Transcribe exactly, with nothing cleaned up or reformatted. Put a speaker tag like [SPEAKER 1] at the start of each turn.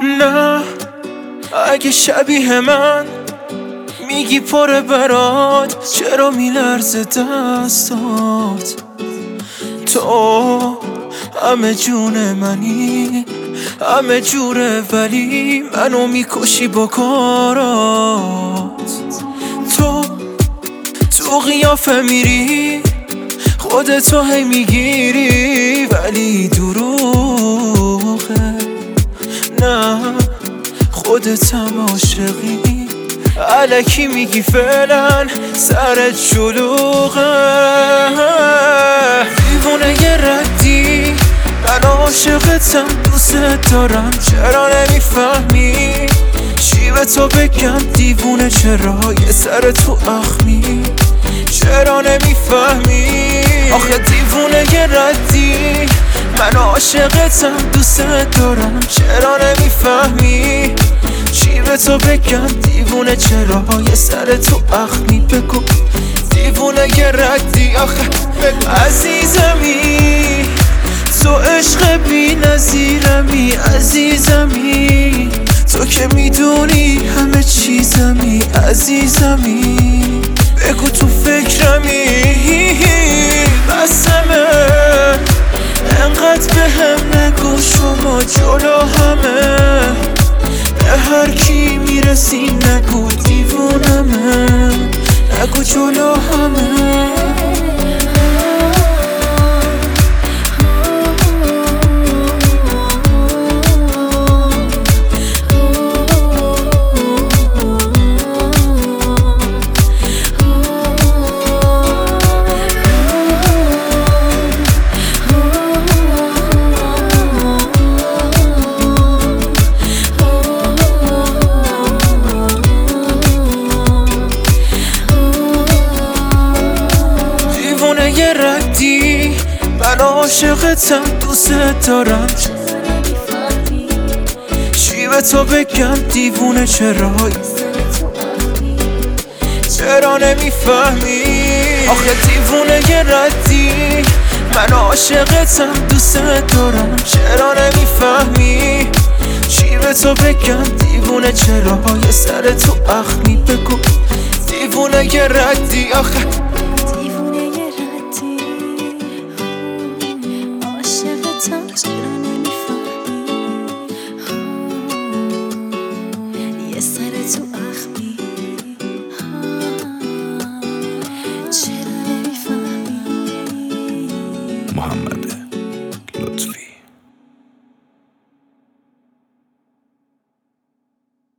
[SPEAKER 1] نه اگه شبیه من میگی پره برات، چرا میلرزه دستات؟ تو همه جون منی، همه جوره، ولی منو میکشی با کارات. تو تو قیافه میری، خودتو هی میگیری، ولی دروغه. نه خودتم عاشقی، الکی میگی فعلا سرت شلوغه. دیوونه یه ردی، من عاشقتم، دوست دارم، چرا نمیفهمی؟ چی به تو بگم دیوونه، چرا یه سر تو اخمی؟ چرا نمیفهمی؟ آخه دیوونه یه ردی، من عاشقتم، دوست دارم، چرا نمیفهمی؟ چی به تو بگم دیوونه، چرا یه سر تو اخمی؟ بگو دیوونه یه ردی. آخه عزیزمی، تو عشق بی نظیرمی، عزیزمی، تو که میدونی همه چیزمی، عزیزمی، بگو تو فکرمی، بسمه انقدر به هم نگو، شما جلو همه به هر کی میرسی نگو دیوونمه، نگو جلو همه. یه ردی، من عاشقتم، دوست دارم، چی به تو بگم دیوونه، چرا چرا نمیفهمی؟ آخه دیوونه یه ردی، من عاشقتم، دوست دارم، چرا نمیفهمی؟ چی به تو بگم دیوونه، چرا یه سر تو اخمی؟ بگو دیوونه یه ردی. آخه